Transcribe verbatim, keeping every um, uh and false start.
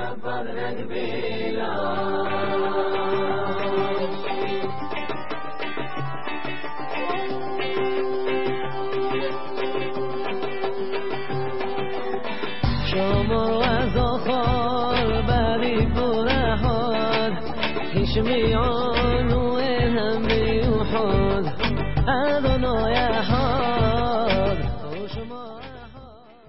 شما از آخر بری برهاد هیچ میانو هم بیوحاد ادونای